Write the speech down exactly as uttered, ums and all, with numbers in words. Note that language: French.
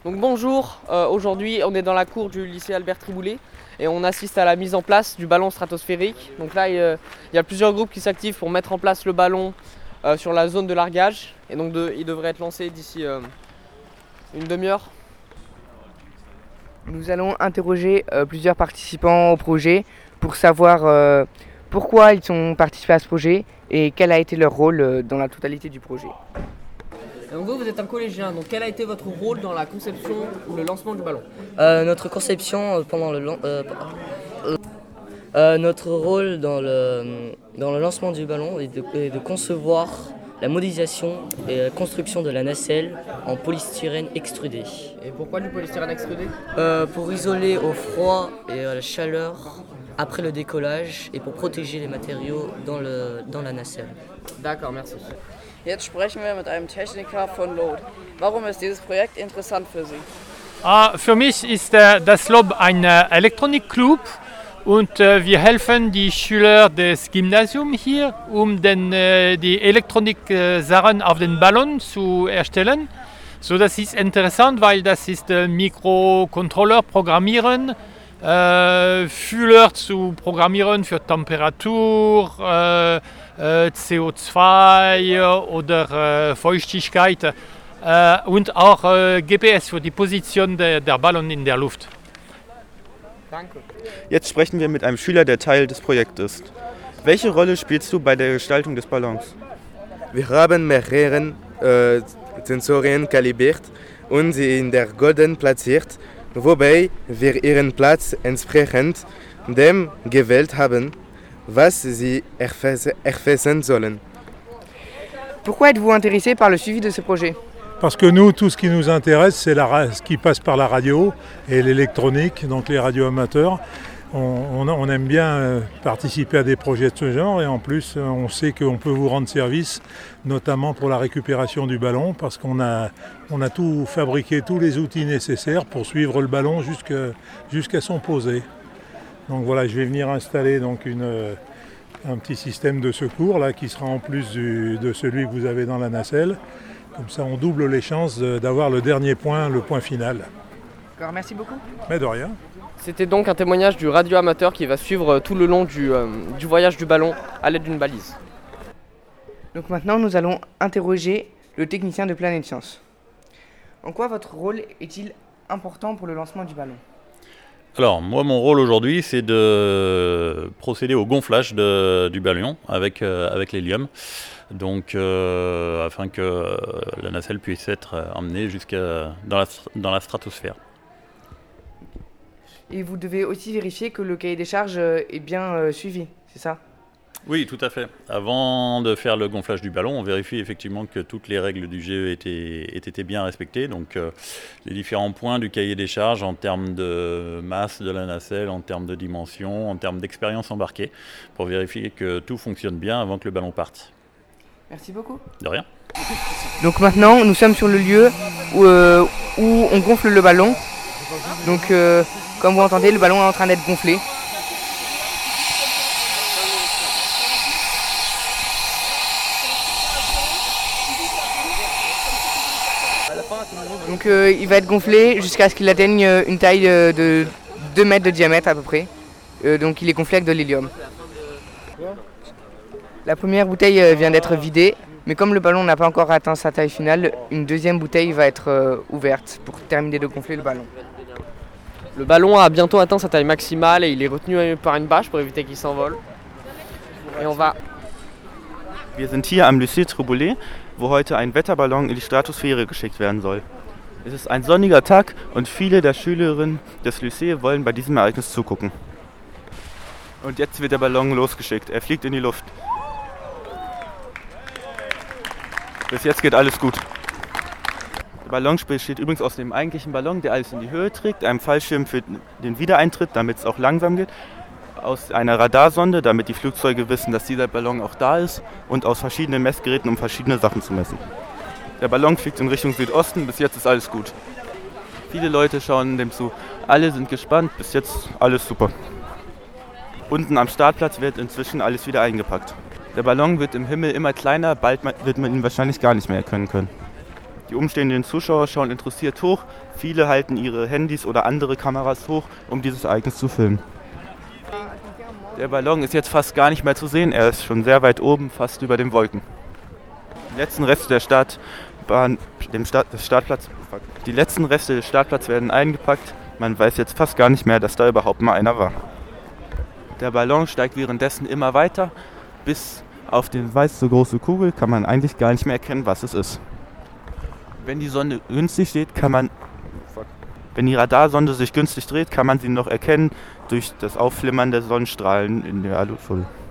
Donc bonjour, euh, aujourd'hui on est dans la cour du lycée Albert Triboulet et on assiste à la mise en place du ballon stratosphérique. Donc là il, euh, il y a plusieurs groupes qui s'activent pour mettre en place le ballon euh, sur la zone de largage et donc de, il devrait être lancé d'ici euh, une demi-heure. Nous allons interroger euh, plusieurs participants au projet pour savoir euh, pourquoi ils ont participé à ce projet et quel a été leur rôle euh, dans la totalité du projet. Donc vous, vous êtes un collégien, donc quel a été votre rôle dans la conception ou le lancement du ballon ? euh, Notre conception euh, pendant le euh, euh, euh, notre rôle dans le, dans le lancement du ballon est de, est de concevoir la modélisation et la construction de la nacelle en polystyrène extrudé. Et pourquoi du polystyrène extrudé ? euh, Pour isoler au froid et à la chaleur après le décollage et pour protéger les matériaux dans, le, dans la nacelle. D'accord, merci. Jetzt sprechen wir mit einem Techniker von Load. Warum ist dieses Projekt interessant für Sie? Ah, für mich ist äh, das Lob ein äh, Elektronikclub und äh, wir helfen die Schüler des Gymnasiums hier, um den, äh, die Elektronik-Sachen auf den Ballon zu erstellen. So, das ist interessant, weil das ist äh, Mikrocontroller programmieren, äh, Fühler zu programmieren für Temperatur, äh, C O zwei oder äh, Feuchtigkeit äh, und auch äh, G P S für die Position der, der Ballon in der Luft. Danke. Jetzt sprechen wir mit einem Schüler, der Teil des Projekts ist. Welche Rolle spielst du bei der Gestaltung des Ballons? Wir haben mehrere äh, Sensorien kalibriert und sie in der Golden platziert, wobei wir ihren Platz entsprechend dem gewählt haben, was sie erfassen sollen. Pourquoi êtes-vous intéressé par le suivi de ce projet ? Parce que nous, tout ce qui nous intéresse, c'est la, ce qui passe par la radio et l'électronique, donc les radios amateurs. On, on, on aime bien participer à des projets de ce genre et en plus, on sait qu'on peut vous rendre service, notamment pour la récupération du ballon, parce qu'on a, on a tout fabriqué, tous les outils nécessaires pour suivre le ballon jusqu'à, jusqu'à son posé. Donc voilà, je vais venir installer donc une, un petit système de secours là, qui sera en plus du, de celui que vous avez dans la nacelle. Comme ça, on double les chances d'avoir le dernier point, le point final. D'accord, merci beaucoup. Mais de rien. C'était donc un témoignage du radioamateur qui va suivre tout le long du, euh, du voyage du ballon à l'aide d'une balise. Donc maintenant, nous allons interroger le technicien de Planète Science. En quoi votre rôle est-il important pour le lancement du ballon ? Alors, moi, mon rôle aujourd'hui, c'est de procéder au gonflage de, du ballon avec, euh, avec l'hélium, donc euh, afin que la nacelle puisse être emmenée jusqu'à dans la, dans la stratosphère. Et vous devez aussi vérifier que le cahier des charges est bien euh, suivi, c'est ça ? Oui, tout à fait. Avant de faire le gonflage du ballon, on vérifie effectivement que toutes les règles du G E étaient, étaient bien respectées. Donc euh, les différents points du cahier des charges en termes de masse de la nacelle, en termes de dimension, en termes d'expérience embarquée, pour vérifier que tout fonctionne bien avant que le ballon parte. Merci beaucoup. De rien. Donc maintenant, nous sommes sur le lieu où, euh, où on gonfle le ballon. Donc euh, comme vous entendez, le ballon est en train d'être gonflé. Donc euh, il va être gonflé jusqu'à ce qu'il atteigne une taille euh, de deux mètres de diamètre à peu près. Euh, donc il est gonflé avec de l'hélium. La première bouteille euh, vient d'être vidée, mais comme le ballon n'a pas encore atteint sa taille finale, une deuxième bouteille va être euh, ouverte pour terminer de gonfler le ballon. Le ballon a bientôt atteint sa taille maximale et il est retenu par une bâche pour éviter qu'il s'envole. Et on va... Wir sind hier am Lycée Triboulet, wo heute ein Wetterballon in die Stratosphäre geschickt werden soll. Es ist ein sonniger Tag und viele der Schülerinnen des Lycées wollen bei diesem Ereignis zugucken. Und jetzt wird der Ballon losgeschickt. Er fliegt in die Luft. Bis jetzt geht alles gut. Der Ballon besteht übrigens aus dem eigentlichen Ballon, der alles in die Höhe trägt, einem Fallschirm für den Wiedereintritt, damit es auch langsam geht, aus einer Radarsonde, damit die Flugzeuge wissen, dass dieser Ballon auch da ist, und aus verschiedenen Messgeräten, um verschiedene Sachen zu messen. Der Ballon fliegt in Richtung Südosten, bis jetzt ist alles gut. Viele Leute schauen dem zu, alle sind gespannt, bis jetzt alles super. Unten am Startplatz wird inzwischen alles wieder eingepackt. Der Ballon wird im Himmel immer kleiner, bald wird man ihn wahrscheinlich gar nicht mehr erkennen können. Die umstehenden Zuschauer schauen interessiert hoch. Viele halten ihre Handys oder andere Kameras hoch, um dieses Ereignis zu filmen. Der Ballon ist jetzt fast gar nicht mehr zu sehen. Er ist schon sehr weit oben, fast über den Wolken. Die letzten Reste der Startbahn, dem Start, des Startplatz, die letzten Reste des Startplatzes werden eingepackt. Man weiß jetzt fast gar nicht mehr, dass da überhaupt mal einer war. Der Ballon steigt währenddessen immer weiter. Bis auf die weiß so große Kugel kann man eigentlich gar nicht mehr erkennen, was es ist. Wenn die Sonde günstig steht, kann man, wenn die Radarsonde sich günstig dreht, kann man sie noch erkennen durch das Aufflimmern der Sonnenstrahlen in der Alufolie.